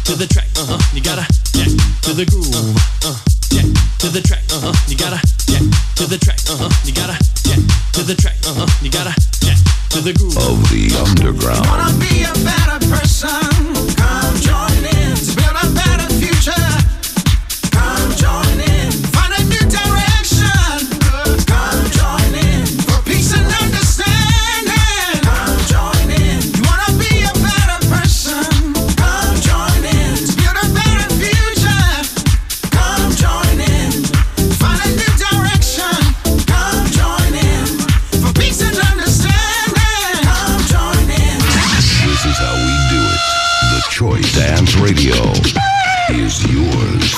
to the track, you gotta jack to the groove, jack to the track, you gotta jack to the track, you gotta jack to the track, you gotta jack to the groove of the underground. Wanna be a better person? Come join in to build a better future. Come join in, find a new direction. Come join in for peace and understanding. Come join in. You wanna be a better person? Come join in to build a better future. Come join in, find a new direction. Come join in for peace and understanding. Come join in. This is how we do it. The Choice Dance Radio is yours.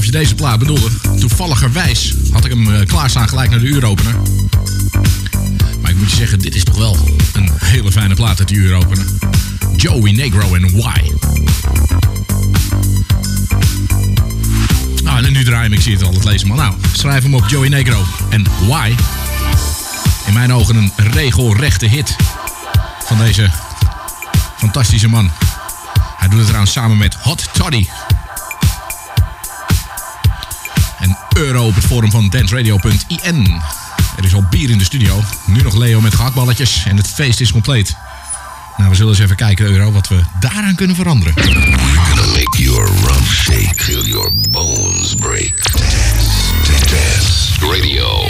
of je deze plaat bedoelde. Toevalligerwijs had ik hem klaarstaan gelijk naar de uuropener. Maar ik moet je zeggen, dit is toch wel een hele fijne plaat uit die uuropener. Joey Negro en Why. Nou, en nu draai ik zie het altijd lezen, maar nou, schrijf hem op, Joey Negro en Why. In mijn ogen een regelrechte hit van deze fantastische man. Hij doet het trouwens samen met Hot Toddy. En euro op het forum van danceradio.in. Er is al bier in de studio. Nu nog Leo met gehaktballetjes en het feest is compleet. Nou, we zullen eens even kijken, Euro, wat we daaraan kunnen veranderen. We're gonna make your rump shake, feel your bones break. Dance Radio.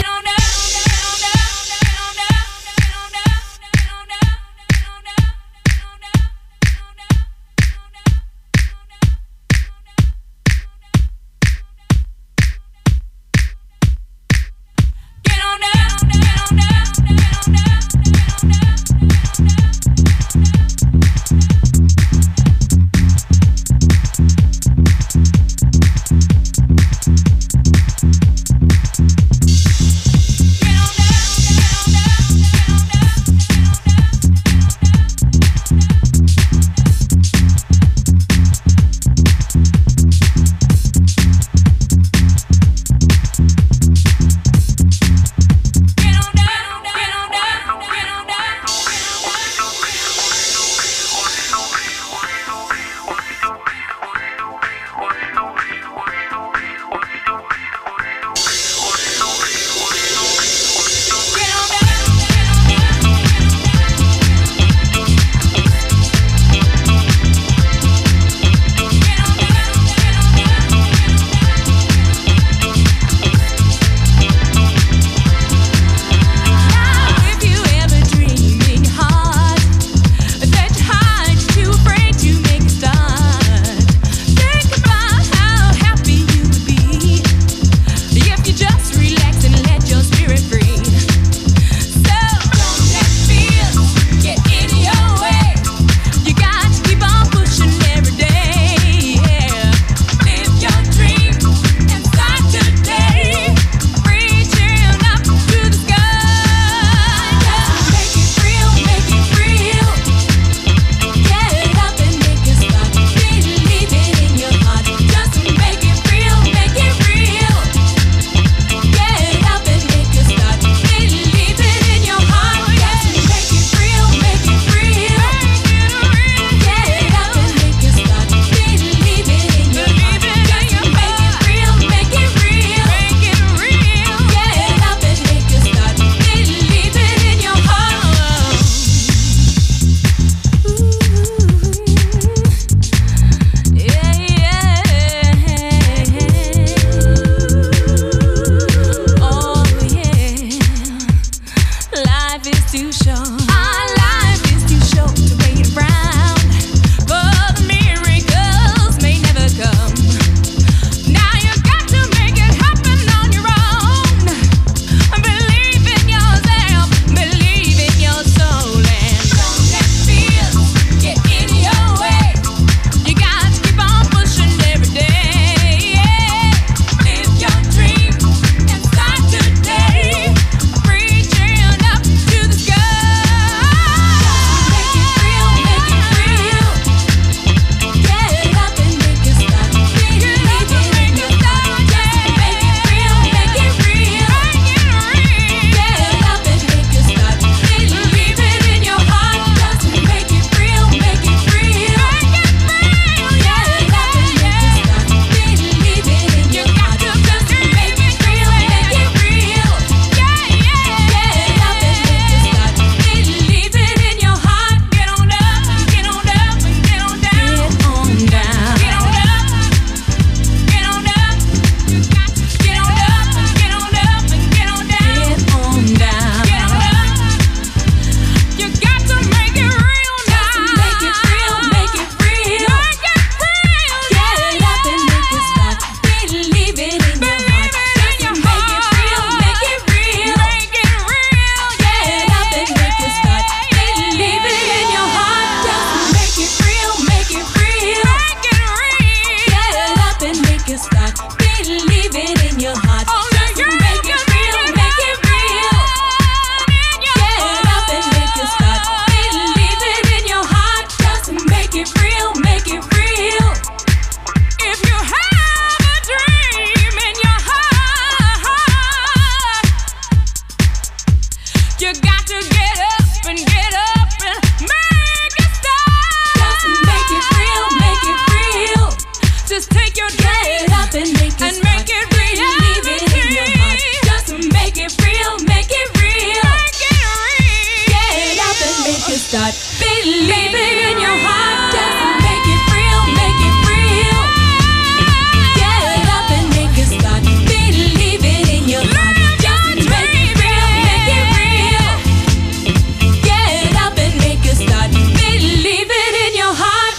start believing in your heart. Just make it real, make it real. Get up and make it start believing in your heart. Just make it real, make it real. Get up and make it start believing in your heart.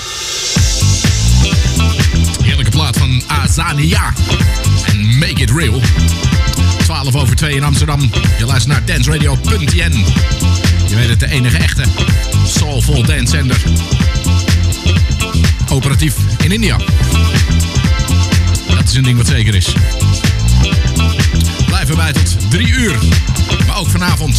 Heerlijke plaat van Azania en Make It Real. 12:02 in Amsterdam. Je luistert naar danceradio.nl. Je weet het, de enige echte soulful dance zender. Operatief in India. Dat is een ding wat zeker is. Blijf erbij tot 3 uur. Maar ook vanavond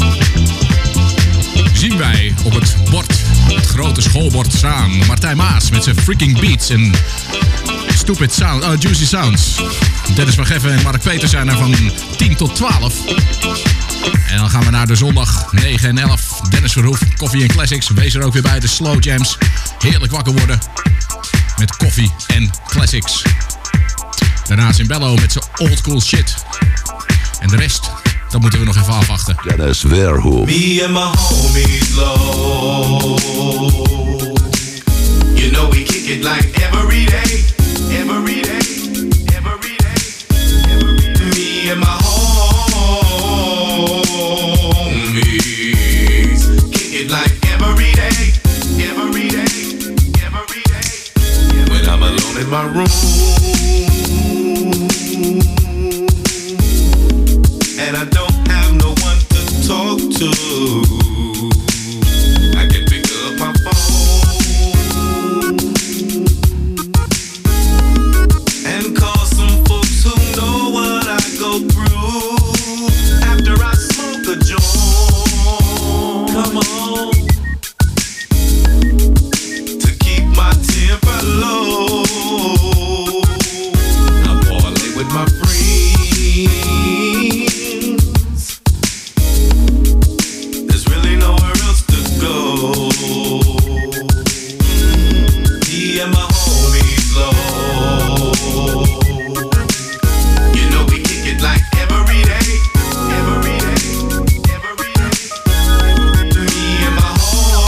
zien wij op het bord, het grote schoolbord staan, Martijn Maas met zijn freaking beats en stupid sound, juicy sounds. Dennis van Geffen en Mark Peters zijn er van 10 tot 12. En dan gaan we naar de zondag 9 en 11. Dennis Verhoef, Koffie en Classics. Wees er ook weer bij, de Slow Jams. Heerlijk wakker worden met koffie en classics. Daarnaast in Bello met zijn old school shit. En de rest, dat moeten we nog even afwachten. Dennis Verhoef. Me and my homies low. You know we kick it like every day. Every day. Every day. Me and my homies kick it like every day. Every day. Every day. When I'm alone in my room and I don't have no one to talk to, I can pick up my phone and call some folks who know what I go through after I smoke a joint. Come on, to keep my temper low, I parlay with my friends. There's really nowhere else to go. Me and my homies low. You know we kick it like every day. Every day. Every day. Me and my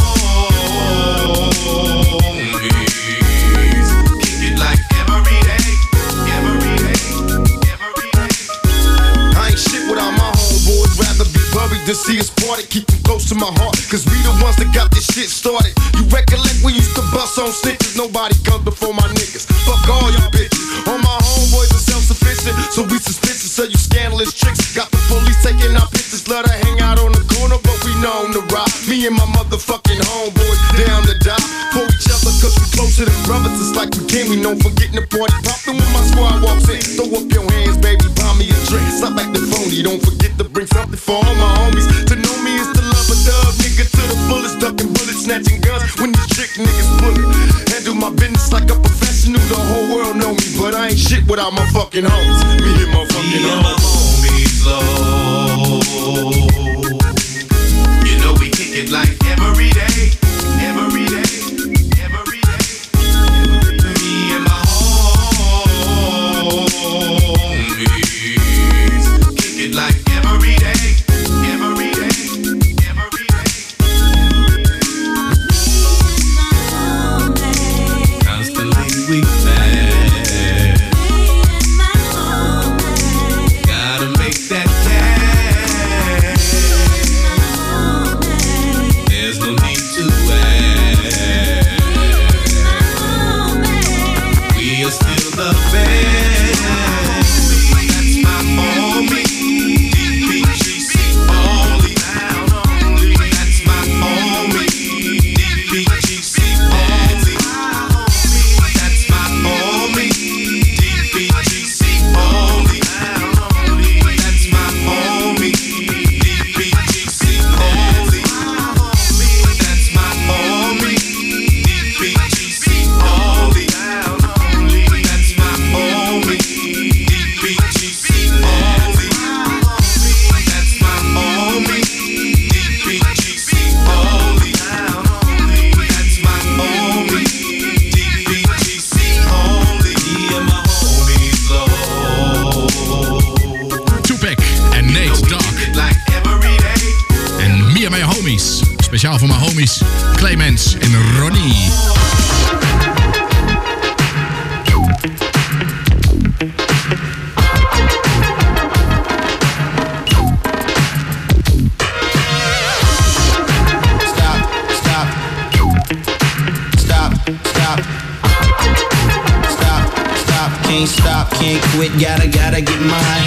homies kick it like every day. Every day. Every day. I ain't shit without my homeboys. Rather be buried than see us party. Keep them close to my heart, cause we the ones that got this shit started. You recollect we used to bust on snitches. Nobody comes before my niggas. Fuck all y'all bitches. All my homeboys are self-sufficient, so we suspicious of you scandalous tricks. Got the police taking our pictures. Love to hang out on the corner, but we know to rock. Me and my motherfucking homeboys down to die for each other, cause we closer than brothers. It's like we came, we known for getting the party poppin' when my squad walks in. Throw up your hands, baby, buy me a drink. Stop like the phony, don't forget to bring something for all my homies. To know me is to love a dub, nigga, to the fullest. Ducking bullets, snatching guns when these trick niggas pull it. Handle my business like a professional, the whole world know me, but I ain't shit without my fucking homies. Me and my fucking homies low. You know we kick it like every day. Every day. Every day. Me and my homies kick it like every day. Every day. Every day. Constantly we mad. Speciaal voor mijn homies Clemens en Ronnie. Can't stop, can't quit, gotta get mine.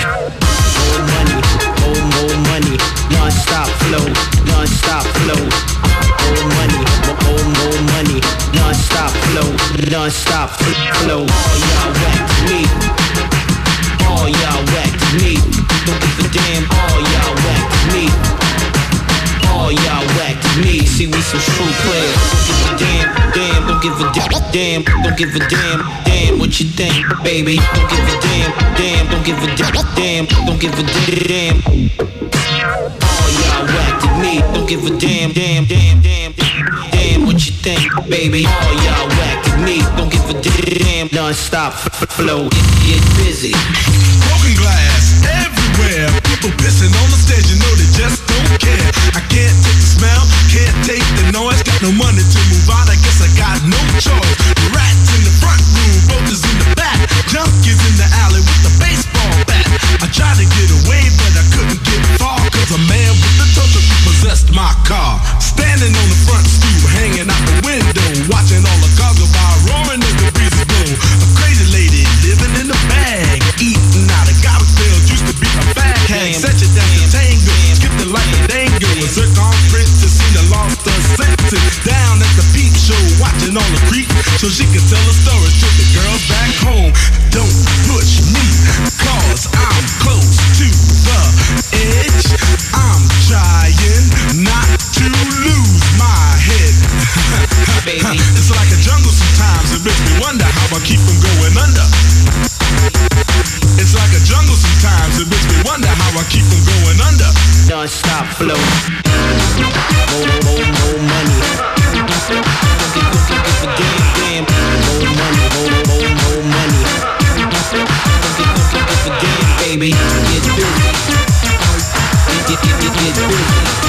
More money, non-stop flow, non-stop flow. More money, non-stop flow, non-stop flow. All y'all whack to me, all y'all whack to me. Don't give a damn, all y'all whack to me, all y'all whack to me. See, we some true players. Don't give a damn, don't give a damn, don't give a damn what you think, baby. Don't give a damn, don't give a damn, don't give a damn. All y'all whack to me. Don't give a damn what you think, baby. All y'all whack to me. Don't give a damn. Non-stop flow, get busy. Broken glass everywhere. People pissing on the stage, you know they just don't care. I can't take the smell, can't take the noise. Got no money to move out, I guess I got no choice. Rats in the front room, roaches in the back, junkies in the alley with the baseball bat. I tried to get away, but I couldn't get far, cause a man with a tow truck possessed my car. Standing on the front stoop, hanging out the window, watching all the cars go by, roaring as the breezes blow. A crazy lady living in a bag, eating out of garbage pails, used to be a bag hag. Set you down to tango, skip the life of dango. A circumference to see the lost her senses. Down at the peep show, watching all the creeps, so she could tell a story to the girls back home. Don't push me, cause I'm close to the edge. I'm trying not to lose my head. It's like a jungle sometimes, it makes me wonder how I keep from going under. It's like a jungle sometimes, it makes me wonder how I keep from going under. Non-stop flow. More money. Don't give a damn. More money. More money. Don't give a damn, baby. Get busy. Get busy.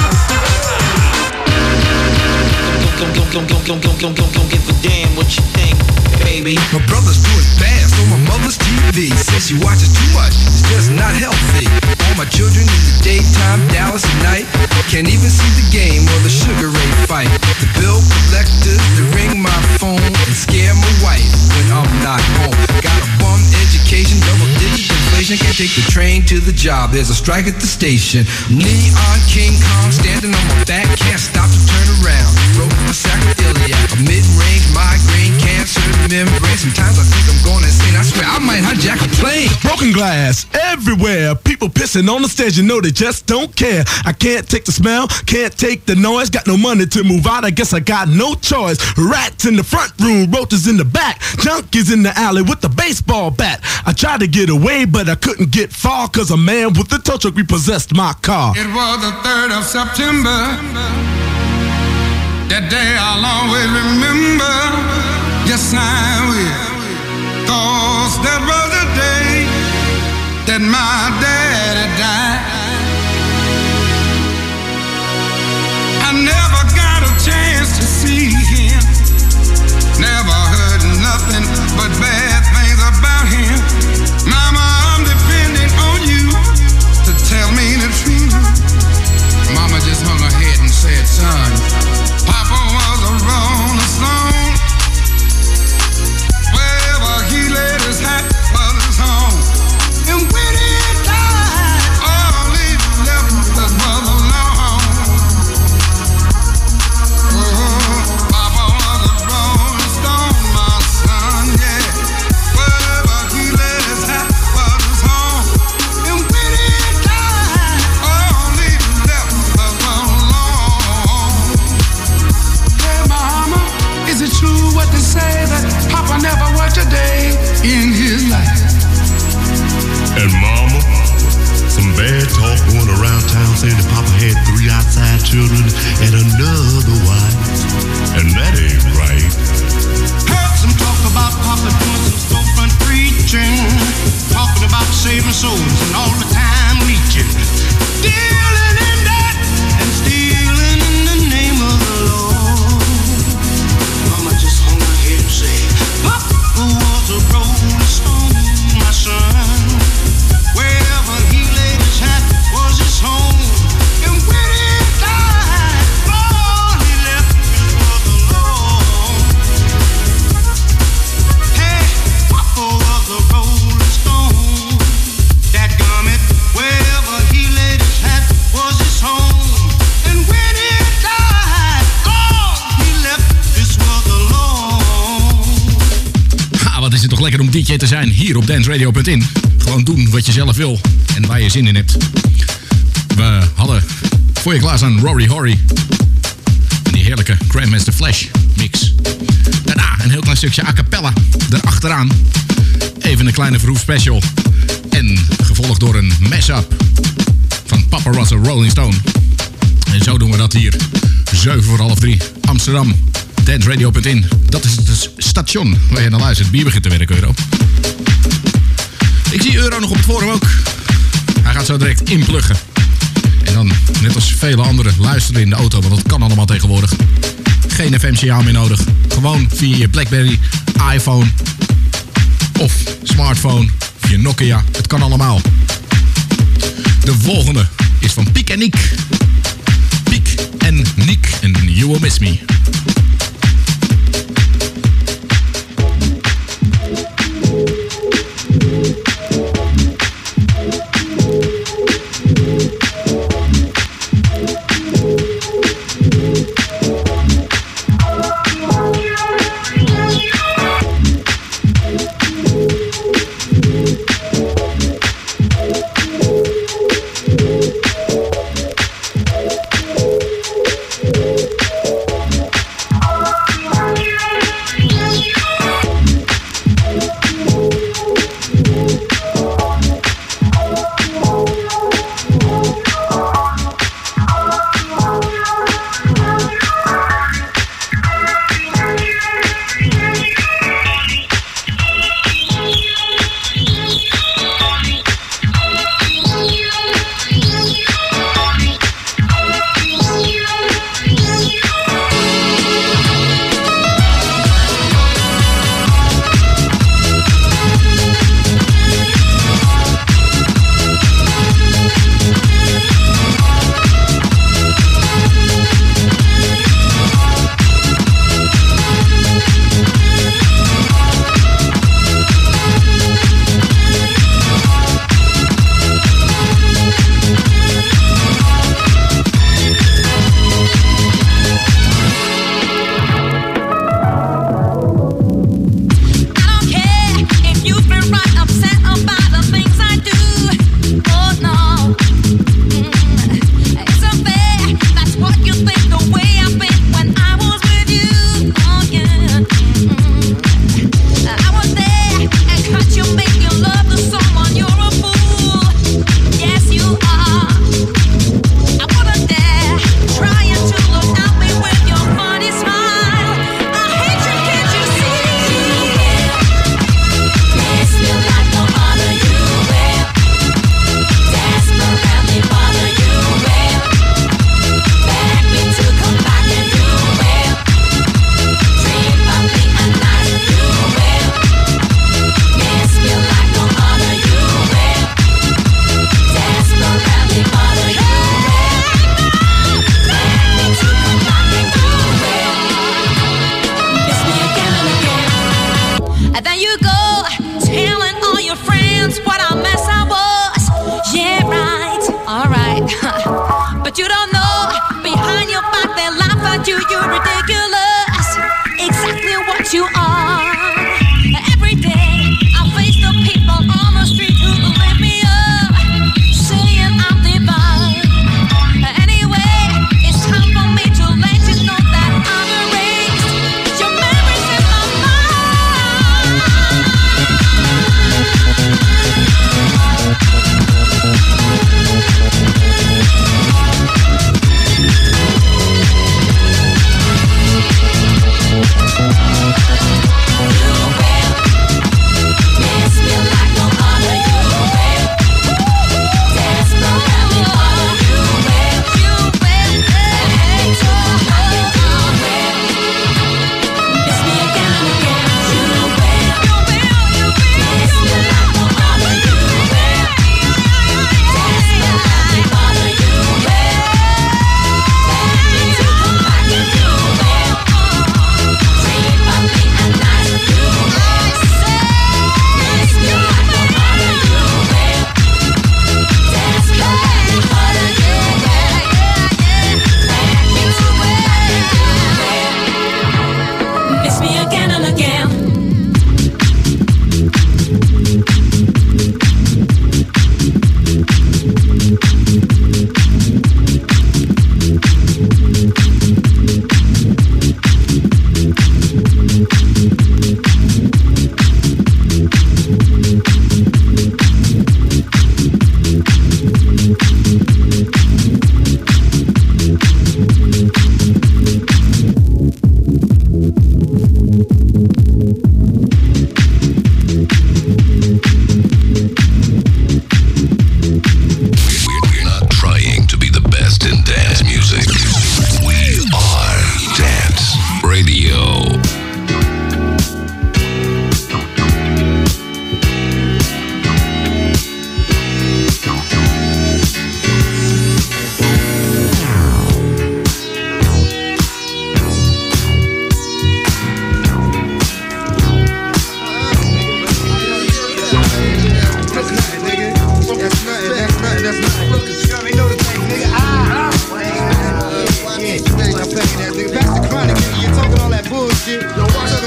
Don't give a damn what you think, baby. My brother's doing fast on my mother's TV. Says she watches too much, it's just not healthy. All my children in the daytime, Dallas at night. Can't even see the game or the Sugar Ray fight. The bill collectors, they ring my phone and scare my wife when I'm not home. Got a bum education, double-digit inflation. Can't take the train to the job, there's a strike at the station. Neon King Kong standing on my back, can't stop to turn around. Broke my sacroiliac, a mid-range migraine, cancer, membrane. Sometimes I think I'm going insane, I swear I might hijack a plane. Broken glass everywhere. People pissing on the stage, you know they just don't care. I can't take the smell, can't take the noise. Got no money to move out, I guess I got no choice. Rats in the front room, roaches in the back, junkies in the alley with the baseball bat. I tried to get away, but I couldn't get far, cause a man with a tow truck repossessed my car. It was the 3rd of September. That day I'll always remember. Yes, I will. Cause that was the day that my daddy died. I never got a chance to see him. Never heard nothing but bad things about him. Mama, I'm depending on you to tell me the truth. Mama just hung her head and said, son, Papa was a rolling stone. Wherever he laid his hat was his home. And when he died, all he left us was alone. Oh, Papa was a rolling stone, my son, yeah. Wherever he laid his hat was his home. And when he died, all he left us was alone. Hey, Mama, is it true what they say that Papa never worked a day in his life? And mama, some bad talk going around town saying that Papa had 3 outside children and another wife. And that ain't right. Heard some talk about Papa doing some storefront preaching, talking about saving souls and all the time leeching, dealing in that and stealing in the name of lekker om DJ te zijn hier op danceradio.in. Gewoon doen wat je zelf wil en waar je zin in hebt. We hadden voor je klaarstaan Rory Horry. En die heerlijke Grandmaster Flash mix. Daarna een heel klein stukje a cappella erachteraan. Even een kleine vroeg special. En gevolgd door een mash-up van Papa Ross en Rolling Stone. En zo doen we dat hier. 2:07 Amsterdam. danceradio.in. Dat is het station waar je naar luistert. Bier begint te werken, Euro. Ik zie Euro nog op het forum ook. Hij gaat zo direct inpluggen. En dan, net als vele anderen, luisteren in de auto. Want dat kan allemaal tegenwoordig. Geen FM-signaal meer nodig. Gewoon via je Blackberry, iPhone of smartphone. Via Nokia. Het kan allemaal. De volgende is van Piek en Niek. Piek en Niek. En You Will Miss Me.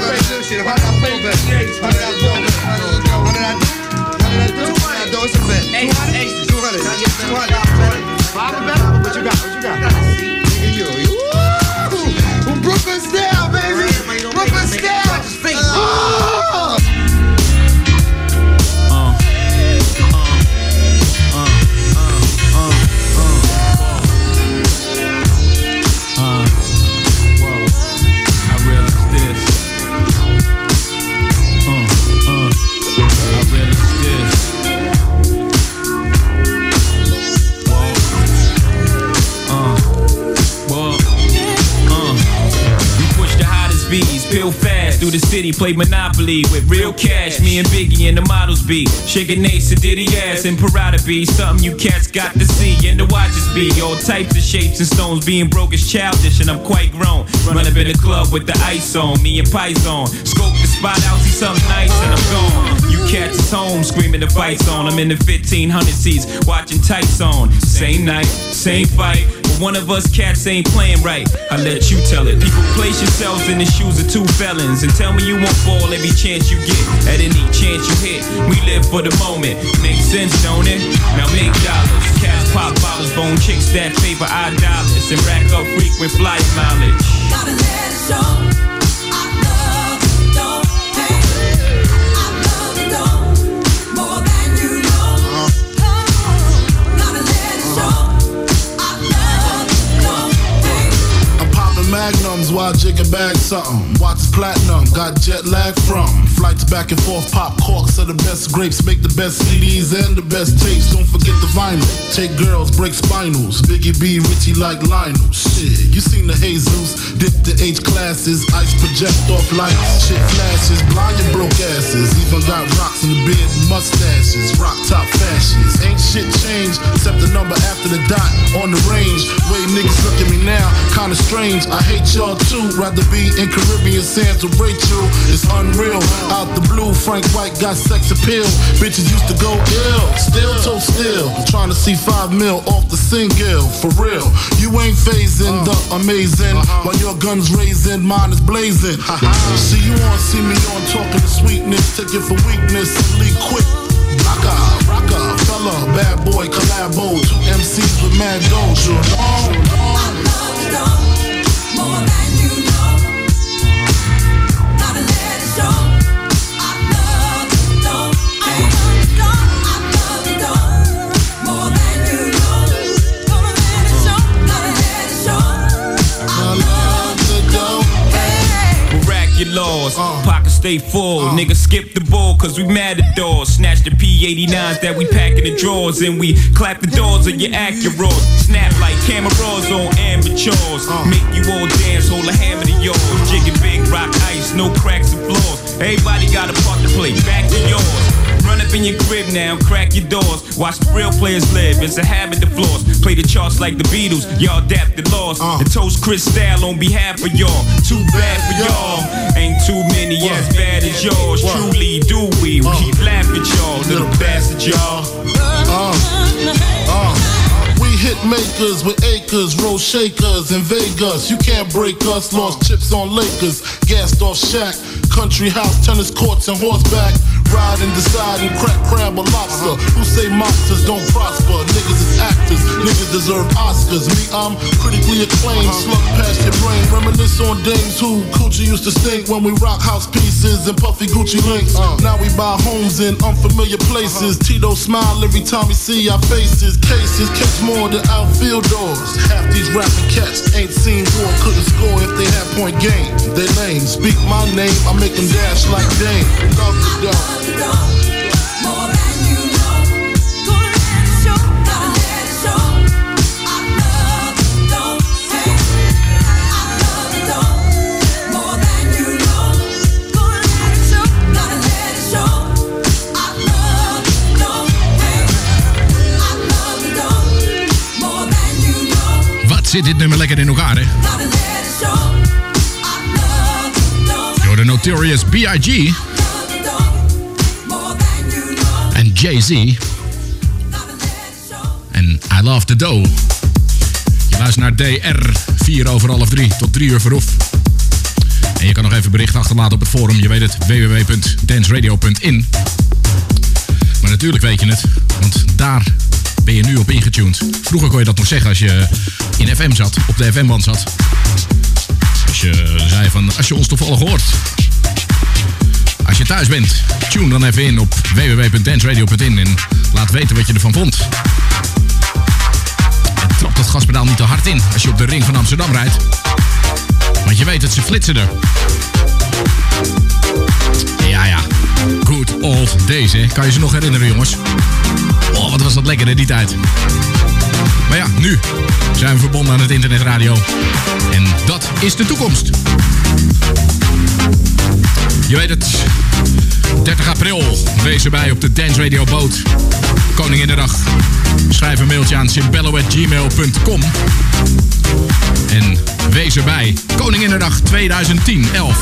Brooklyn style, baby. Brooklyn style. Peel fast through the city, play Monopoly with real cash. Me and Biggie and the models be shaking Ace and Diddy ass and Parada be something you cats got to see and to watch us be. All types of shapes and stones, being broke is childish and I'm quite grown. Run up in the club with the ice on, me and Pies on. Scope the spot out, see something nice and I'm gone. You cats is home screaming the fights on. I'm in the 1500 seats watching tights on. Same night, same fight. One of us cats ain't playing right, I let you tell it. People, place yourselves in the shoes of two felons and tell me you won't fall every chance you get. At any chance you hit, we live for the moment. Makes sense, don't it? Now make dollars. Cats pop bottles, bone chicks that favor our dollars and rack up frequent flight mileage. Gotta let it show. I love you, don't hate. I love you, don't more than you know. Gotta let it show. Magnums while jigging bag something. Watch platinum, got jet lag from flights back and forth. Pop corks are the best grapes, make the best CDs and the best tapes. Don't forget the vinyl. Take girls, break spinals. Biggie B, Richie like Lionel. Shit, you seen the Jesus? Dip the H classes, ice project off lights. Shit flashes, blind and broke asses. Even got rocks in the beard, mustaches. Rock top fashions. Ain't shit changed except the number after the dot on the range. Way niggas look at me now, kinda strange. I hate y'all too, rather be in Caribbean sands with Rachel. It's unreal, out the blue, Frank White got sex appeal. Bitches used to go ill, still toe still. Trying to see 5 mil off the single, for real. You ain't phasing the amazing, while your gun's raising, mine is blazing. See you on, see me on, talking to sweetness, take it for weakness, and leave quick. Rocker, fella, bad boy, collabo, 2 MCs with mad doja. More than you know. Gotta let it show. I love you, don't hate. I love you, don't more than you know. Gonna let it show. Gotta let it show. I love you, don't hate. Miraculous, pockets stay full. Niggas skip the ball cause we mad at doors. Snatch the P89s that we pack in the drawers and we clap the doors of your Acuras. Snap like cameras on amateurs. Make you all dance, hold a hammer to yours. Jigging big rock ice, no cracks and flaws. Everybody got a part to play, back to yours. Run up in your crib now, crack your doors. Watch the real players live, it's a habit to floss. Play the charts like the Beatles, y'all adapted laws. And toast Chris Style on behalf of y'all. Too bad for y'all, ain't too many as bad as yours. Truly do we laugh at y'all, little bastard y'all. We hit makers with acres, roll shakers in Vegas. You can't break us, lost chips on Lakers, gassed off Shaq. Country house, tennis courts, and horseback. Ride and decide and crack crab or lobster. Who say monsters don't prosper? Niggas is actors, niggas deserve Oscars. Me, I'm critically acclaimed, slug past your brain. Reminisce on dames who coochie used to stink when we rock house pieces and puffy Gucci links. Now we buy homes in unfamiliar places. Tito smile every time we see our faces. Cases catch more than outfielders. Half these rapping cats ain't seen war, couldn't score if they had point game. They lame, speak my name, I make them dash like Dame. Love the dog. More than you know. Gonna let it show. Gotta let it show. I love you, don't hate. I love you, don't more than you know. Gonna let it show. Gotta let it show. I love you, don't hate. I love you, don't more than you know. Wat zit dit nummer lekker in elkaar, hè? Gotta let it show. I love you, don't. Door de Notorious B.I.G. en Jay-Z. En I Love the Dough. Je luistert naar DR, 2:04 tot 3 uur verhoef. En je kan nog even bericht achterlaten op het forum. Je weet het, www.danceradio.in. Maar natuurlijk weet je het, want daar ben je nu op ingetuned. Vroeger kon je dat nog zeggen als je in FM zat, op de FM-band zat. Als je zei van, als je ons toevallig hoort. Als je thuis bent, tune dan even in op www.danceradio.in en laat weten wat je ervan vond. En trap dat gaspedaal niet te hard in als je op de ring van Amsterdam rijdt. Want je weet het, ze flitsen er. Ja. Good old days, hè. Kan je ze nog herinneren, jongens? Oh, wat was dat lekker in die tijd. Maar ja, nu zijn we verbonden aan het internetradio. En dat is de toekomst. Je weet het, 30 april, wees erbij op de Dance Radio boot. Koninginnedag. Schrijf een mailtje aan cimbello@gmail.com. En wees erbij, Koninginnedag 2010, 11.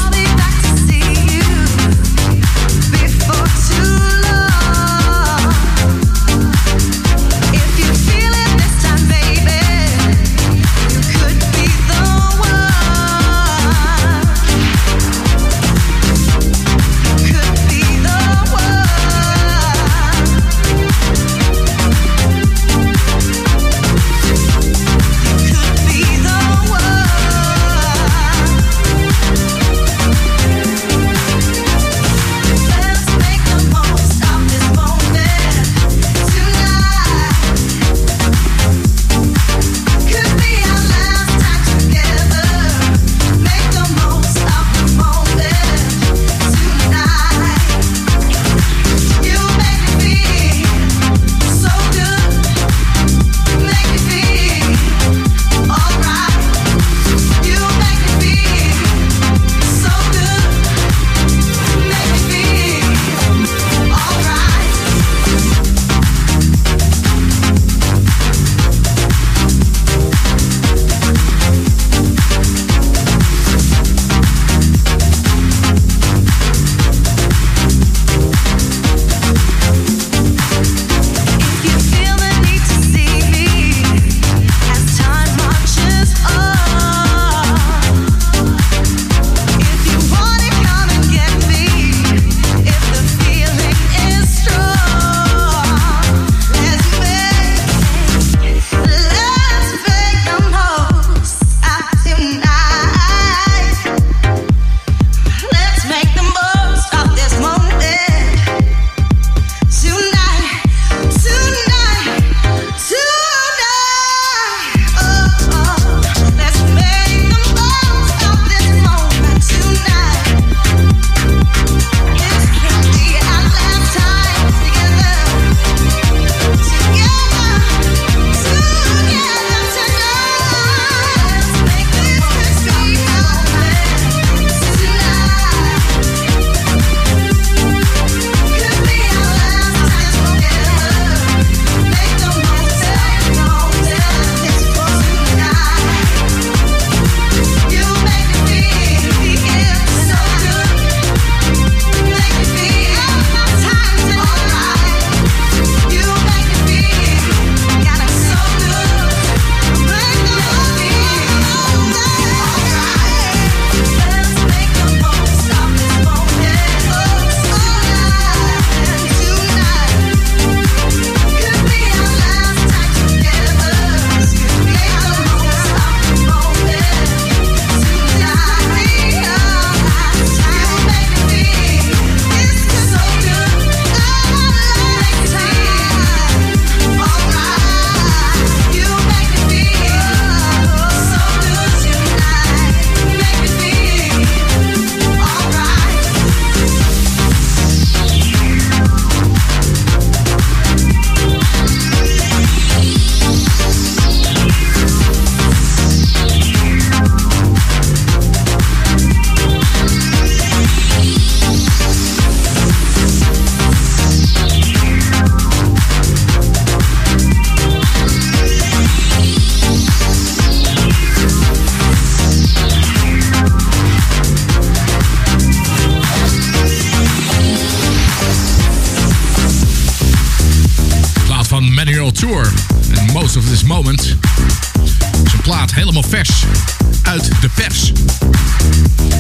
Tour en Most of This Moment. Zijn plaat helemaal vers uit de pers.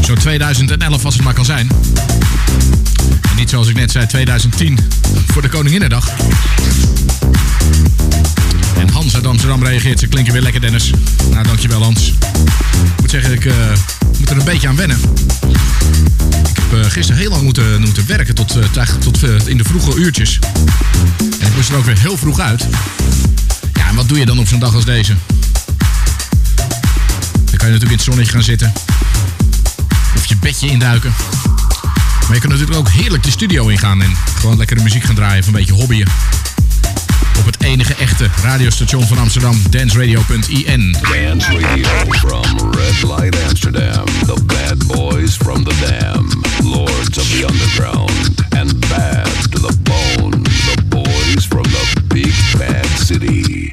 Zo 2011 als het maar kan zijn. En niet zoals ik net zei, 2010 voor de Koninginnedag. En Hans uit Amsterdam reageert. Ze klinken weer lekker, Dennis. Nou, dankjewel, Hans. Ik moet zeggen, ik moet er een beetje aan wennen. Ik heb gisteren heel lang moeten werken tot in de vroege uurtjes. En ik moest er ook weer heel vroeg uit. Ja, en wat doe je dan op zo'n dag als deze? Dan kan je natuurlijk in het zonnetje gaan zitten. Of je bedje induiken. Maar je kan natuurlijk ook heerlijk de studio ingaan en gewoon lekkere muziek gaan draaien of een beetje hobbyen. Op het enige echte radiostation van Amsterdam, danceradio.in. Dance Radio from Red Light Amsterdam. The bad boys from the dam. Lords of the underground. And bad to the bone. The boys from the big bad city.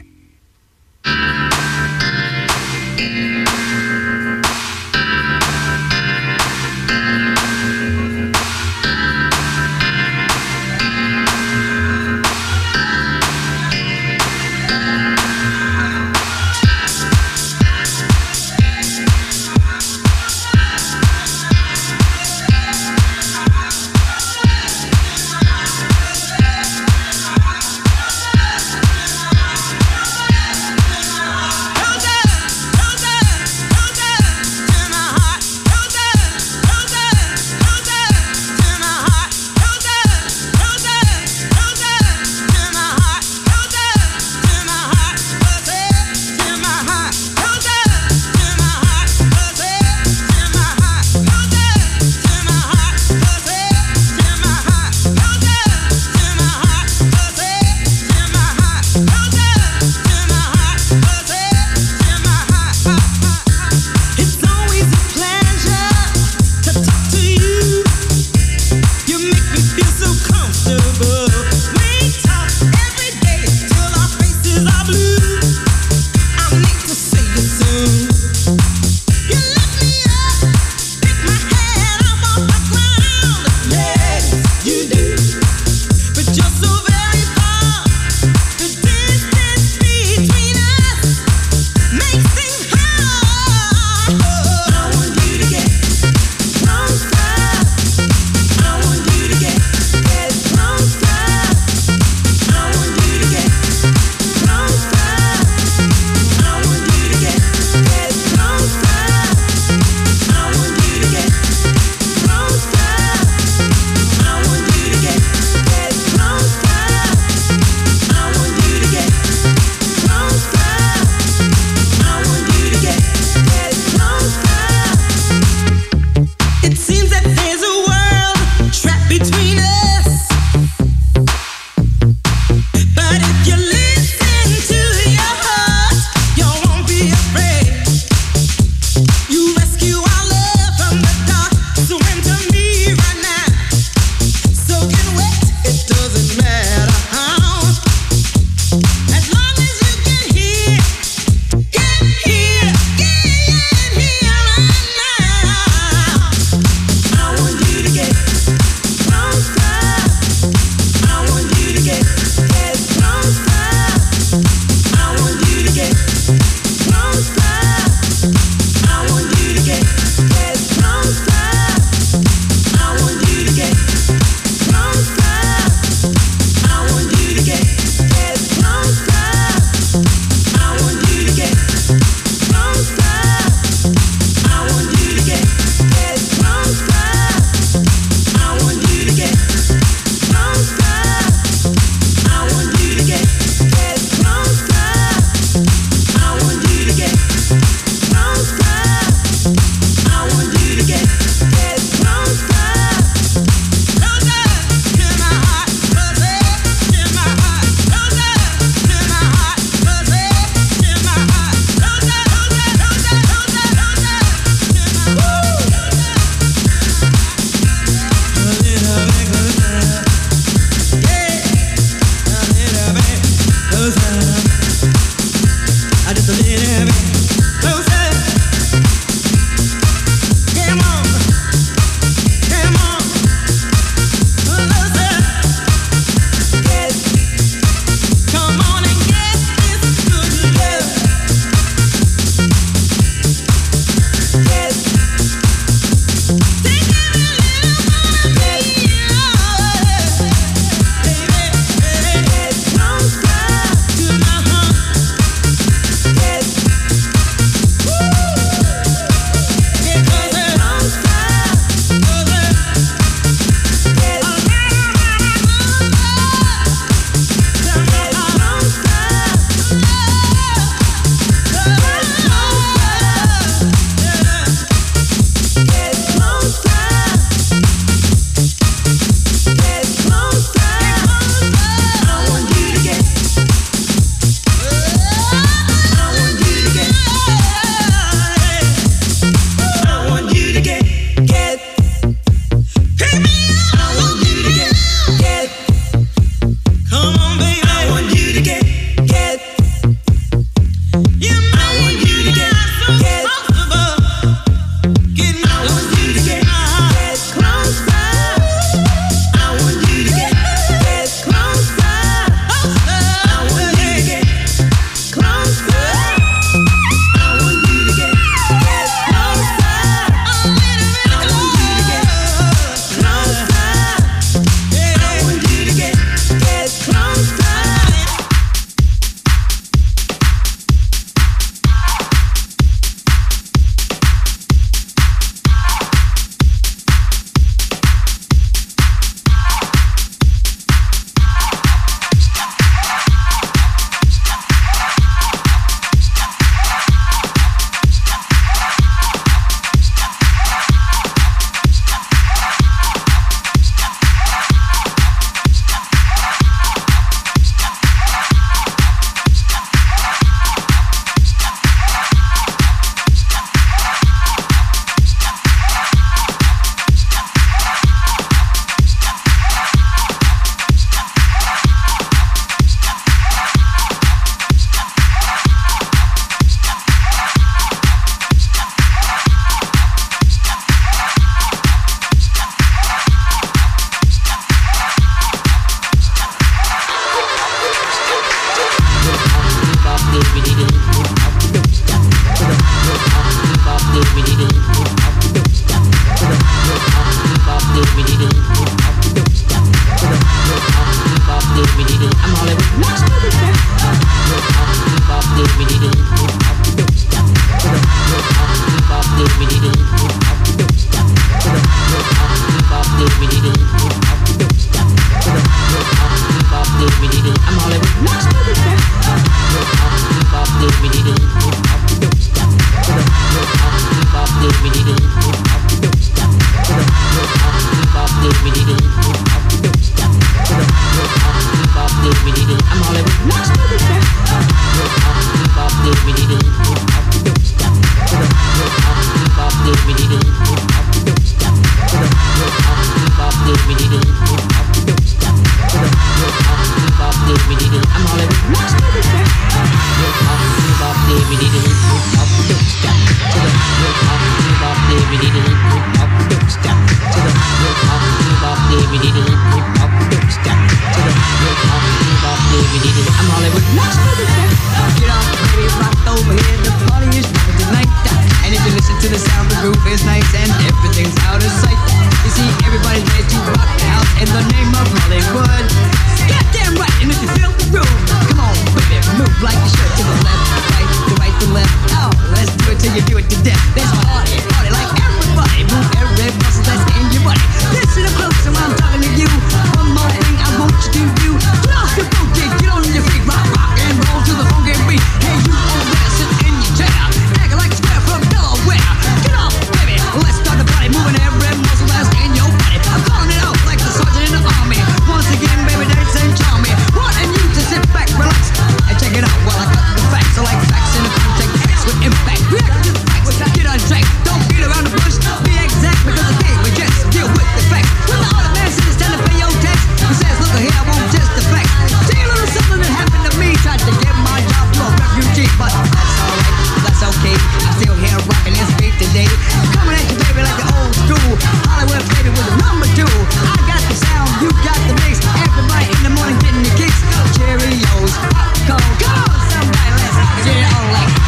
in the name of Hollywood. Goddamn right, and if you feel the groove, come on, baby, move like you should. To the left, the right, to left. Oh, let's do it till you do it to death. Let's party like everybody. Move every muscle that's in your body. Listen up close, and I'm talking to you. One more thing I want you to do. Get off your funky, get on your feet, rock and roll to the funky beat. Hey, you over there, sit in your chair, acting like a square from Delaware. Get off, baby, let's start the party, moving every muscle that's in your body. I'm calling it out like the sergeant in the army. Once again, baby, dance and charm me. Wanting you to sit back, relax, and check it out while I cut the facts. I like facts in the context, facts with impact. React to the facts, get on track. Don't beat around the bush, be exact, because the game we just deal with the facts. When the other man says it's time to pay your tax, he says, look here, I want just the facts. Tell you a little something that happened to me. Tried to give my job to a refugee, but that's alright, that's okay. I'm still here rocking this beat today. Coming at you, baby, like the old school. Hollywood, baby, with the number 2. I got the sound, you got the mix. Everybody in the morning getting the kicks. Cheerios, popcorn, go on, somebody, let's get it on like.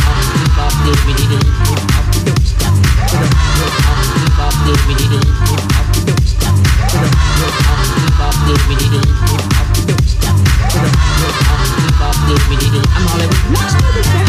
I'm Hollywood. Watch me this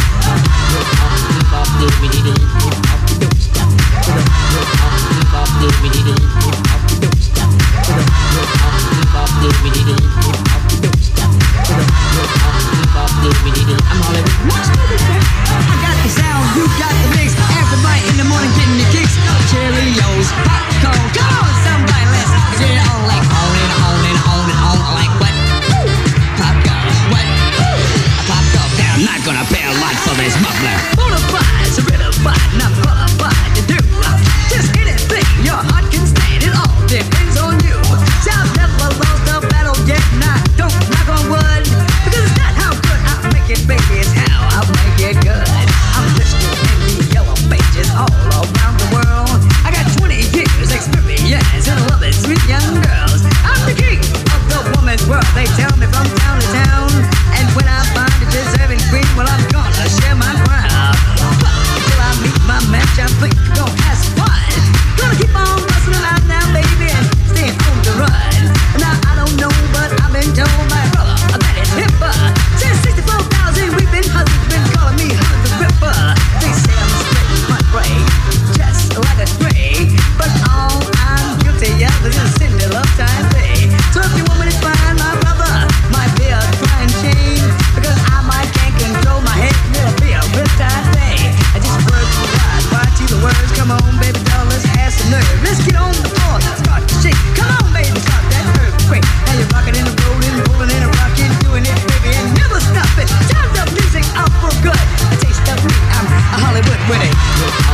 I got the sound, you got the mix. Everybody in the morning getting the kicks. Cheerios, popcorn, go on, somebody, let's get it on like on like what? Popcorn, what? Popcorn, I'm not gonna pay a lot for this muffler. Bonafide, solidified, not qualified to do just anything your heart can stand. It all depends on you. I've never lost a battle yet, nah, don't knock on wood, because it's not how good I make it, baby, it's how I make it good. I'm listening in the yellow pages all around the world. I got 20 years experience in loving sweet young girls. I'm the king of the woman's world. They tell me from town to town, and when I find a deserving queen, well, I'm gonna share my crown. But until I meet my match, I think I'm gonna have some fun. Gonna keep on busting around now, baby, and staying on the run. Now I don't know, but I've been told by brother that it's hipper. Since 64,000, we've been hustlers, been calling me Hunter the Ripper. They say I'm splitting my brain, just like a stray. But all I'm guilty of is a Cindy love time thing. So if you want me to find my brother, might be a fine chain, because I might can't control my head, it'll be a real time thing. I just work for God, watch you the words. Come on, baby doll, let's have some nerve. Let's get on the floor, start to shake. Come on, baby, start that earthquake. Now you're rocking and rolling and rocking, doing it, baby, and never stop it. Turn the music up for good. A taste of me, I'm a Hollywood with it.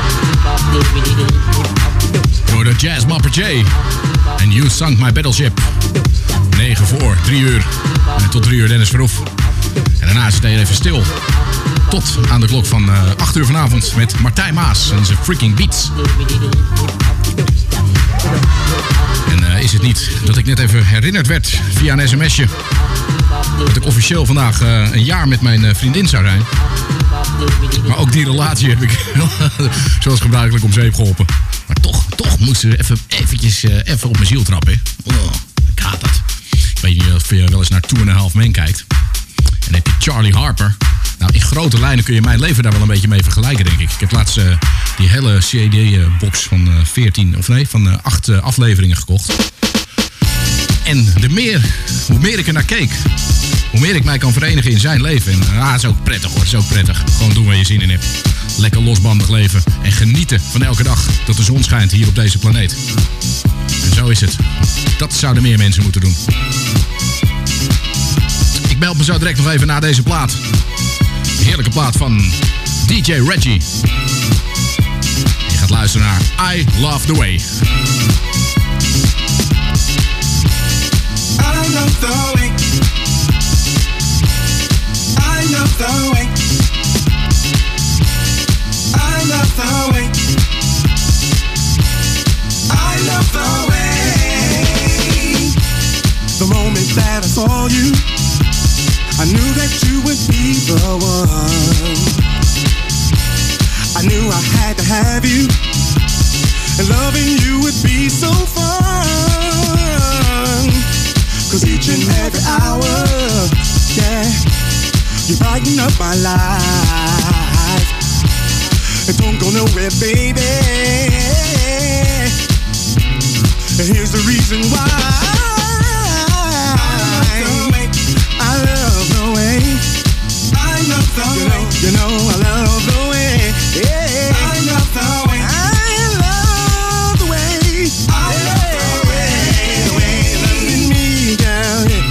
Door de Jazz Mapper J. En You Sunk My Battleship. 9 voor 3 uur. En tot 3 uur Dennis Verhoef. En daarna is het even stil. Tot aan de klok van 8 uur vanavond met Martijn Maas en zijn Freaking Beats. En is het niet dat ik net even herinnerd werd via een sms'je dat ik officieel vandaag een jaar met mijn vriendin zou zijn. Maar ook die relatie heb ik zoals gebruikelijk om zeep geholpen. Maar toch moesten we eventjes op mijn ziel trappen. Oh, ik haat dat. Ik weet niet of je wel eens naar 2.5 Men kijkt. En dan heb je Charlie Harper. Nou, in grote lijnen kun je mijn leven daar wel een beetje mee vergelijken, denk ik. Ik heb laatst die hele CD-box van 8 afleveringen gekocht. En hoe meer ik er naar keek, hoe meer ik mij kan verenigen in zijn leven. En het is ook prettig hoor, het is ook prettig. Gewoon doen waar je zin in hebt. Lekker losbandig leven en genieten van elke dag dat de zon schijnt hier op deze planeet. En zo is het. Dat zouden meer mensen moeten doen. Ik bel me zo direct nog even naar deze plaat. Een heerlijke plaat van DJ Reggie. Je gaat luisteren naar I Love The Way. I love the way. I love the way. I love the way. I love the way. The moment that I saw you, I knew that you would be the one. I knew I had to have you, and loving you would be so fun. You brighten up my life. Don't go nowhere, baby. Here's the reason why. I love the way. I love the way. You know I love the way. Yeah. I love the way. I love the way. I love the way. The way you love me, girl. Yeah.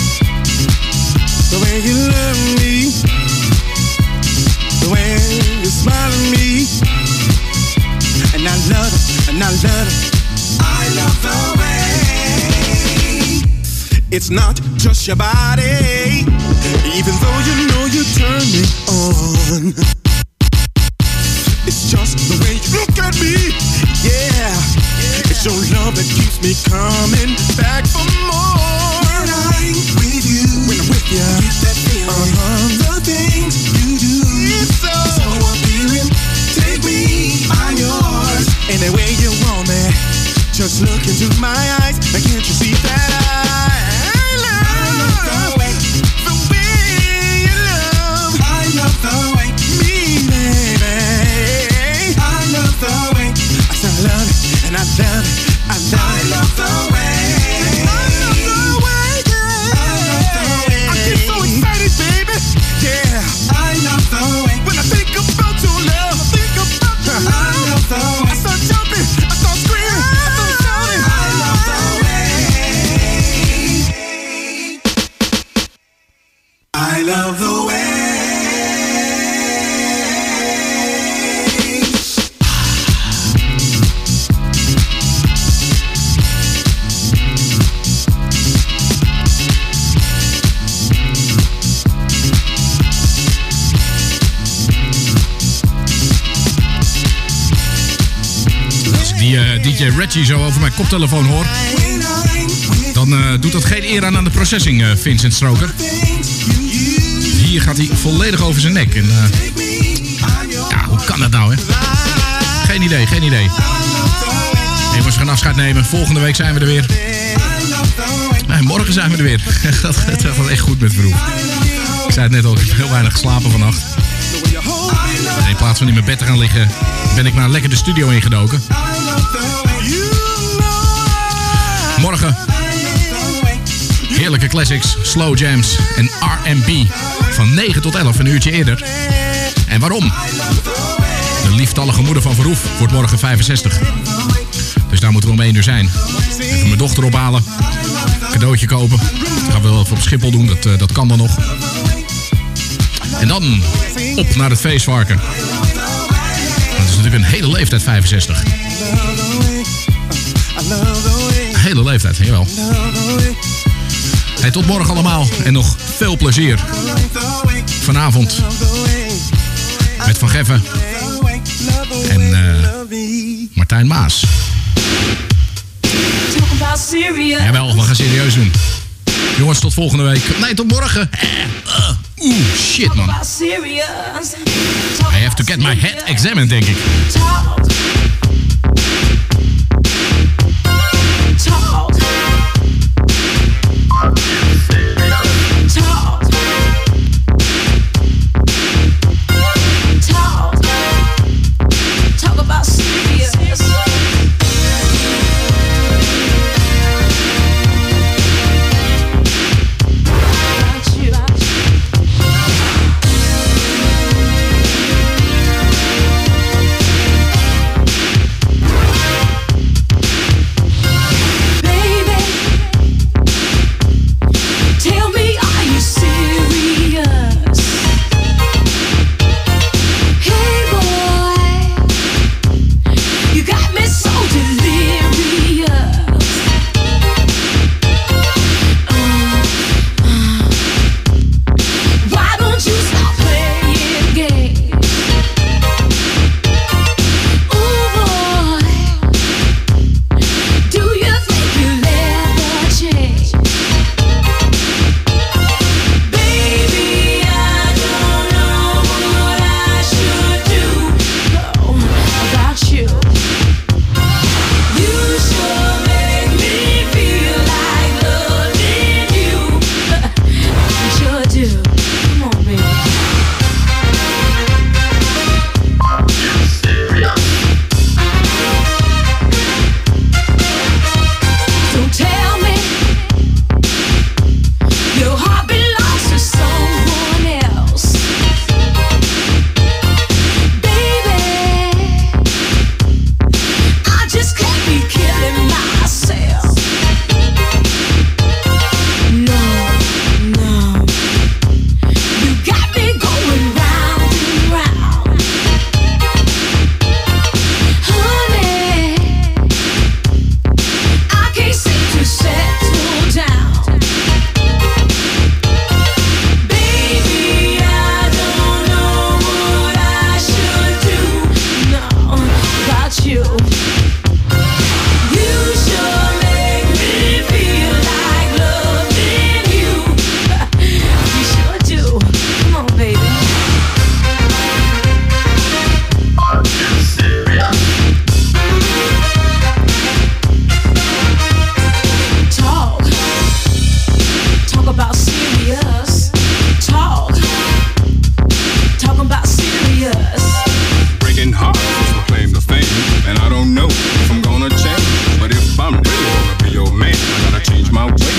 The way you love me. The way you smile at me. And I love it. And I love it. I love the way. It's not just your body, even though you know you turn me on. It's just the way you look at me, yeah. It's your love that keeps me coming back for more. When I'm with you, get that feeling. The things you do, it's so appealing. Take me, I'm yours, any way you want me. Just look into my eyes, and can't you see that I love the way you love. I love the way me, baby. I love the way. I said I love it, and I love it. I love the way. I love the way, yeah. I love the way. I get so excited, baby. Yeah. I love the way. When I think about your love, I think about your love. I love the way. I start jumping, I start screaming. I love the way. Als ik die DJ Reggie zo over mijn koptelefoon hoor, dan doet dat geen eer aan de processing, Vincent Stroker. Hier gaat hij volledig over zijn nek. En, ja, hoe kan dat nou, hè? Geen idee. We gaan afscheid nemen. Volgende week zijn we er weer. Nee, morgen zijn we er weer. Dat gaat echt goed met Verhoef. Ik zei het net al, ik heb heel weinig geslapen vannacht. En in plaats van in mijn bed te gaan liggen, ben ik maar lekker de studio ingedoken. Morgen heerlijke classics, slow jams en R&B. Van 9 tot 11, een uurtje eerder. En waarom? De lieftallige moeder van Verhoef wordt morgen 65. Dus daar moeten we om 1 uur zijn. Even mijn dochter ophalen. Cadeautje kopen. Dat gaan we wel even op Schiphol doen, dat kan dan nog. En dan op naar het feestvarken. Dat is natuurlijk een hele leeftijd, 65. Een hele leeftijd, jawel. Hey, tot morgen allemaal en nog veel plezier. Vanavond met Van Geffen en Martijn Maas. Jawel, we gaan serieus doen. Jongens, tot volgende week. Nee, tot morgen. Shit, man. I have to get my head examined, denk ik. my way.